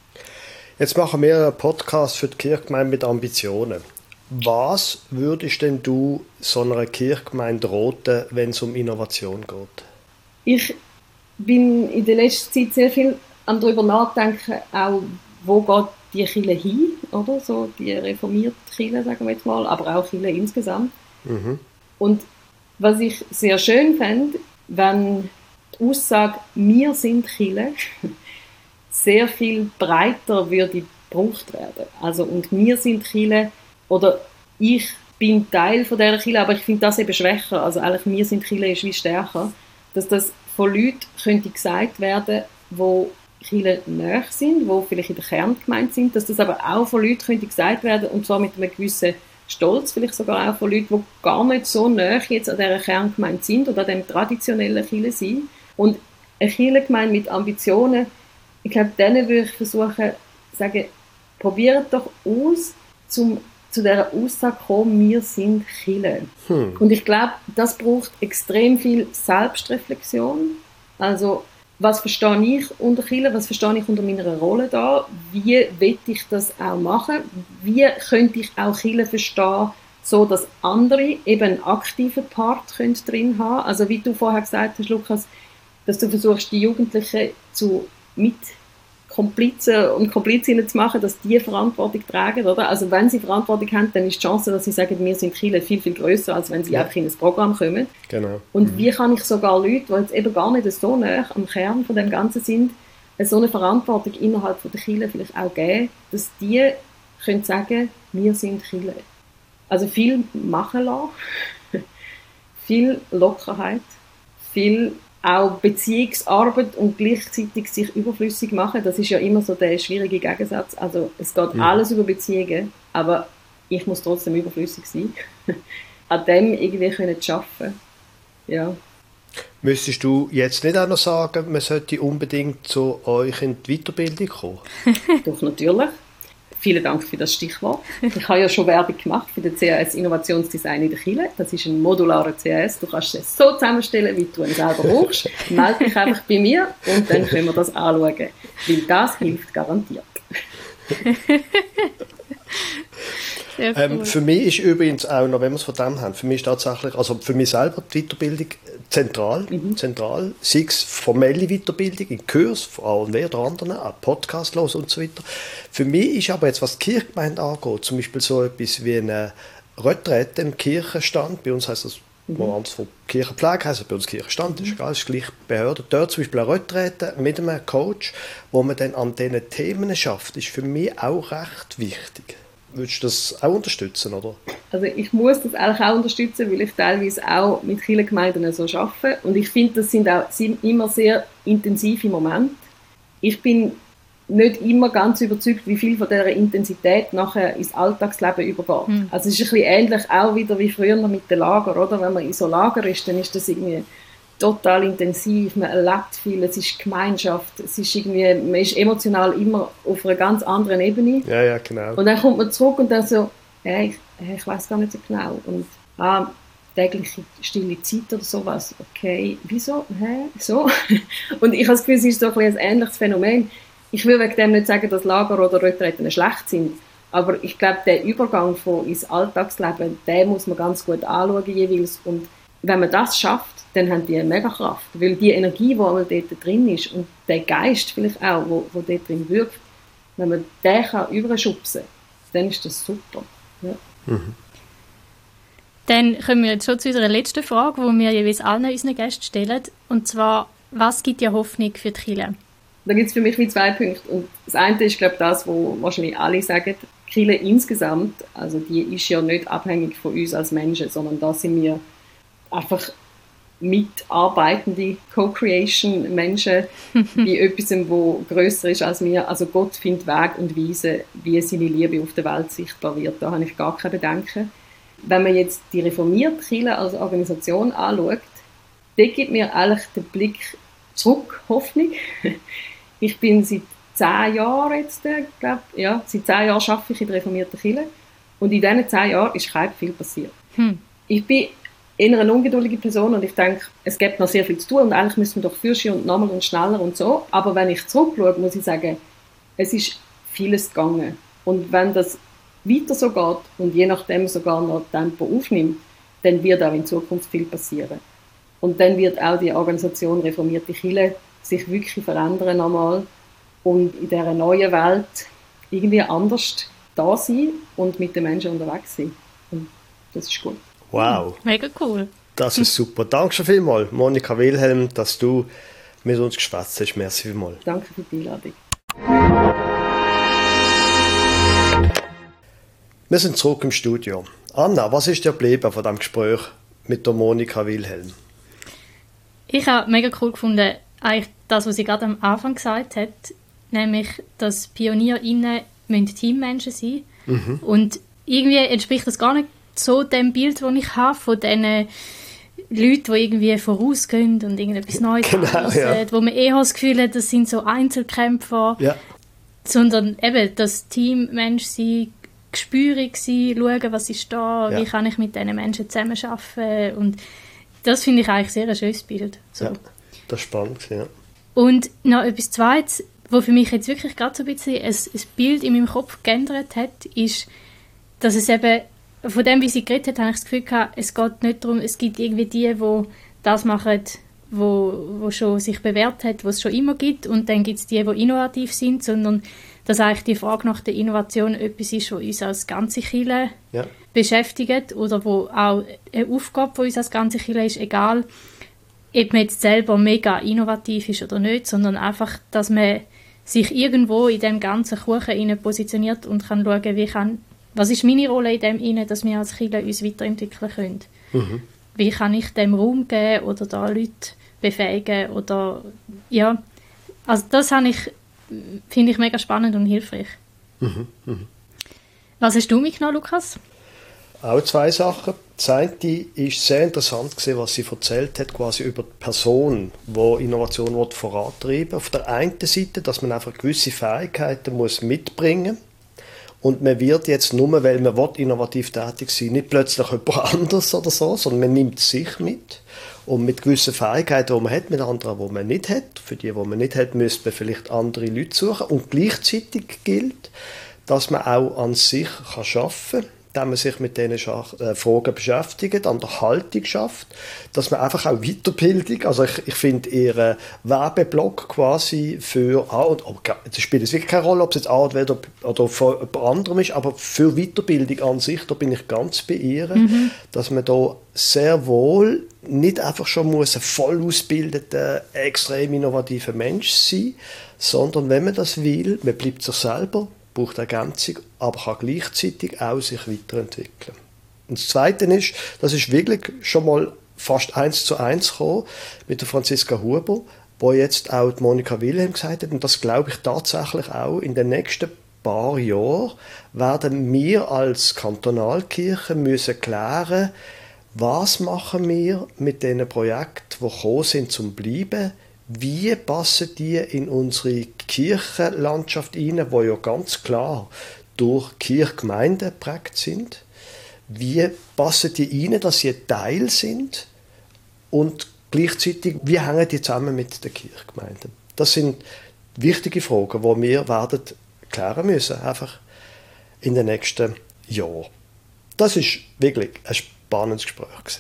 Jetzt machen wir einen Podcast für die Kirchgemeinde mit Ambitionen. Was würdest denn du so einer Kirchgemeinde raten, wenn es um Innovation geht?
Ich bin in der letzten Zeit sehr viel am darüber nachdenken, auch wo geht die Kirche hin, oder? So die reformierte Kirche, sagen wir jetzt mal, aber auch Kirche insgesamt. Mhm. Und was ich sehr schön fände, wenn die Aussage «Wir sind Kirche» sehr viel breiter würde gebraucht werden. Also, und «Wir sind Kirche» oder «Ich bin Teil von dieser Kirche», aber ich finde das eben schwächer. Also eigentlich «Wir sind Kirche» ist wie stärker. Dass das von Leuten könnte gesagt werden, die Kirche nahe sind, die vielleicht in der Kerngemeinde sind, dass das aber auch von Leuten könnte gesagt werden, und zwar mit einem gewissen Stolz, vielleicht sogar auch von Leuten, die gar nicht so nahe jetzt an dieser Kerngemeinde sind oder an dem traditionellen Kirche sind. Und eine Kirchengemeinde mit Ambitionen, ich glaube, denen würde ich versuchen, sagen, probiert doch aus, zum, zu dieser Aussage zu kommen, wir sind Kirche. Hm. Und ich glaube, das braucht extrem viel Selbstreflexion. Also, was verstehe ich unter Kirche, was verstehe ich unter meiner Rolle da, wie will ich das auch machen, wie könnte ich auch Kirche verstehen, so dass andere eben einen aktiven Part können drin haben, also wie du vorher gesagt hast, Lukas, dass du versuchst, die Jugendlichen zu Komplizen und Komplizinnen zu machen, dass die Verantwortung tragen, oder? Also wenn sie Verantwortung haben, dann ist die Chance, dass sie sagen, wir sind Kirche viel, viel grösser, als wenn sie ja. einfach in ein Programm kommen.
Genau.
Und
mhm.
wie kann ich sogar Leute, die jetzt eben gar nicht so nah am Kern von dem Ganzen sind, so eine Verantwortung innerhalb von der Kirche vielleicht auch geben, dass die können sagen, wir sind Kirche. Also viel machen lassen, viel Lockerheit, viel auch Beziehungsarbeit und gleichzeitig sich überflüssig machen. Das ist ja immer so der schwierige Gegensatz. Also es geht ja. alles über Beziehungen, aber ich muss trotzdem überflüssig sein. An dem irgendwie können zu arbeiten. Ja.
Müsstest du jetzt nicht auch noch sagen, man sollte unbedingt zu euch in die Weiterbildung kommen?
Doch, natürlich. Vielen Dank für das Stichwort. Ich habe ja schon Werbung gemacht für den C A S Innovationsdesign in der Kirche. Das ist ein modularer C A S. Du kannst es so zusammenstellen, wie du ihn selber brauchst. Melde dich einfach bei mir und dann können wir das anschauen. Weil das hilft garantiert.
Cool.
Ähm, für mich ist übrigens auch noch, wenn wir es von dem haben, für mich ist tatsächlich, also für mich selber die Weiterbildung zentral, mhm. zentral, sei es formelle Weiterbildung, in Kurs, von A und W oder anderen, auch Podcast los und so weiter. Für mich ist aber jetzt, was die Kirchgemeinde angeht, zum Beispiel so etwas wie eine Retrette im Kirchenstand, bei uns heisst das, mhm. wo anders von Kirchenpflege heisst, bei uns Kirchenstand, mhm. ist egal, ist gleich Behörde. Dort zum Beispiel eine Retrette mit einem Coach, wo man dann an diesen Themen schafft, ist für mich auch recht wichtig. Würdest du das auch unterstützen, oder?
Also ich muss das eigentlich auch unterstützen, weil ich teilweise auch mit Kirchengemeinden so arbeite. Und ich finde, das sind auch sind immer sehr intensive Momente. Ich bin nicht immer ganz überzeugt, wie viel von dieser Intensität nachher ins Alltagsleben übergeht. Mhm. Also es ist ein bisschen ähnlich auch wieder wie früher noch mit den Lager, oder? Wenn man in so Lager ist, dann ist das irgendwie total intensiv, man erlebt viel, es ist Gemeinschaft, es ist irgendwie, man ist emotional immer auf einer ganz anderen Ebene.
Ja, ja, genau.
Und dann kommt man zurück und dann so, hey, ich, ich weiß gar nicht so genau. Und ah, tägliche stille Zeit oder sowas, okay, wieso, hä, so? Und ich habe das Gefühl, es ist so ein, ein ähnliches Phänomen. Ich will wegen dem nicht sagen, dass Lager oder Retreten schlecht sind, aber ich glaube, der Übergang von ins Alltagsleben, den muss man ganz gut anschauen jeweils. Und wenn man das schafft, dann haben die eine mega Kraft. Weil die Energie, die einmal dort drin ist und der Geist vielleicht auch, der wo, wo dort drin wirkt, wenn man den kann überschubsen kann, dann ist das super. Ja.
Mhm.
Dann kommen wir jetzt schon zu unserer letzten Frage, die wir jeweils allen unseren Gästen stellen. Und zwar, was gibt dir Hoffnung für die Kirche?
Da gibt es für mich wie zwei Punkte. Und das eine ist, glaube ich, das, wo wahrscheinlich alle sagen, die Kirche insgesamt, also die ist ja nicht abhängig von uns als Menschen, sondern da sind wir einfach mitarbeitende Co-Creation-Menschen bei etwas, wo grösser ist als wir. Also Gott findet Weg und Weise, wie seine Liebe auf der Welt sichtbar wird. Da habe ich gar keine Bedenken. Wenn man jetzt die reformierte Kirche als Organisation anschaut, da gibt mir eigentlich den Blick zurück, Hoffnung. Ich bin seit zehn Jahren jetzt, glaube ja, seit zehn Jahren arbeite ich in der reformierten Kirche und in diesen zehn Jahren ist kein viel passiert. Hm. Ich bin eher eine ungeduldige Person und ich denke, es gibt noch sehr viel zu tun und eigentlich müssen wir doch fürschen und nochmal und schneller und so. Aber wenn ich zurückschaue, muss ich sagen, es ist vieles gegangen. Und wenn das weiter so geht und je nachdem sogar noch Tempo aufnimmt, dann wird auch in Zukunft viel passieren. Und dann wird auch die Organisation Reformierte Kirche sich wirklich verändern einmal und in dieser neuen Welt irgendwie anders da sein und mit den Menschen unterwegs sein. Und das ist gut.
Wow.
Mega cool.
Das ist super. Danke schon vielmals, Monika Wilhelm, dass du mit uns geschwätzt hast. Merci vielmals.
Danke für die Einladung.
Wir sind zurück im Studio. Anna, was ist dir geblieben von diesem Gespräch mit der Monika Wilhelm?
Ich habe mega cool gefunden, eigentlich das, was sie gerade am Anfang gesagt hat, nämlich, dass PionierInnen Teammenschen sein müssen. Mhm. Und irgendwie entspricht das gar nicht so dem Bild, das ich habe, von diesen Leuten, die irgendwie vorausgehen und irgendetwas Neues
genau,
machen,
ja.
wo man eher das Gefühl hat, das sind so Einzelkämpfer,
ja.
sondern eben das Teammensch sein, gespürig sein, schauen, was ist da, ja. wie kann ich mit diesen Menschen zusammenarbeiten und das finde ich eigentlich sehr ein schönes Bild. So.
Ja, das ist spannend, ja.
Und noch etwas Zweites, was für mich jetzt wirklich gerade so ein bisschen ein, ein Bild in meinem Kopf geändert hat, ist, dass es eben von dem, wie sie geredet hat, habe ich das Gefühl gehabt, es geht nicht darum, es gibt irgendwie die, die das machen, wo, wo schon sich bewährt hat, wo es schon immer gibt, und dann gibt es die, die innovativ sind, sondern dass eigentlich die Frage nach der Innovation etwas ist, was uns als ganze Kirche ja. beschäftigt oder wo auch eine Aufgabe von uns als ganze Kirche ist, egal ob man jetzt selber mega innovativ ist oder nicht, sondern einfach, dass man sich irgendwo in dem ganzen Kuchen positioniert und kann schauen, wie kann, was ist meine Rolle in dem inne, dass wir als Kirche uns weiterentwickeln können. Mhm. Wie kann ich dem Raum geben oder da Leute befähigen oder ja, also das habe ich, finde ich mega spannend und hilfreich. Mhm. Mhm. Was hast du mitgenommen, Lukas?
Auch zwei Sachen. Das eine war sehr interessant, was sie erzählt hat, quasi über die Person, die Innovation vorantreiben will. Auf der einen Seite, dass man einfach gewisse Fähigkeiten muss mitbringen muss. Und man wird jetzt nur, weil man will, innovativ tätig sein, nicht plötzlich jemand anderes oder so, sondern man nimmt sich mit. Und mit gewissen Fähigkeiten, die man hat, mit anderen, die man nicht hat. Für die, die man nicht hat, müsste man vielleicht andere Leute suchen. Und gleichzeitig gilt, dass man auch an sich arbeiten kann, indem man sich mit diesen Fragen beschäftigt, an der Haltung schafft, dass man einfach auch Weiterbildung, also ich, ich finde ihren Werbeblock quasi für, ah, und, oh, es spielt es wirklich keine Rolle, ob es jetzt A oder, oder von jemand anderem ist, aber für Weiterbildung an sich, da bin ich ganz bei ihr, mhm. dass man da sehr wohl nicht einfach schon muss ein voll ausgebildeter, extrem innovativer Mensch sein, sondern wenn man das will, man bleibt sich selber, braucht Ergänzung, aber kann gleichzeitig auch sich weiterentwickeln. Und das Zweite ist, das ist wirklich schon mal fast eins zu eins gekommen mit der Franziska Huber, wo jetzt auch die Monika Wilhelm gesagt hat, und das glaube ich tatsächlich auch, in den nächsten paar Jahren werden wir als Kantonalkirche müssen klären, was machen wir mit den Projekten, die gekommen sind zum Bleiben. Wie passen die in unsere Kirchenlandschaft hinein, die ja ganz klar durch Kirchgemeinden geprägt sind? Wie passen die rein, dass sie ein Teil sind? Und gleichzeitig, wie hängen die zusammen mit den Kirchgemeinden? Das sind wichtige Fragen, die wir werden klären müssen, einfach in den nächsten Jahren. Das ist wirklich ein spannendes Gespräch gewesen.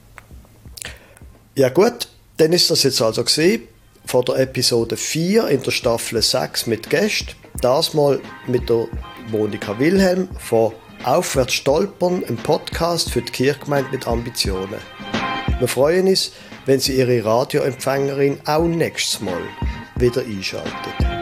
Ja gut. Dann ist das jetzt also gesehen von der Episode vier in der Staffel sechs mit Gästen. Das mal mit der Monika Wilhelm von Aufwärts stolpern, ein Podcast für die Kirchgemeinde mit Ambitionen. Wir freuen uns, wenn Sie Ihre Radioempfängerin auch nächstes Mal wieder einschalten.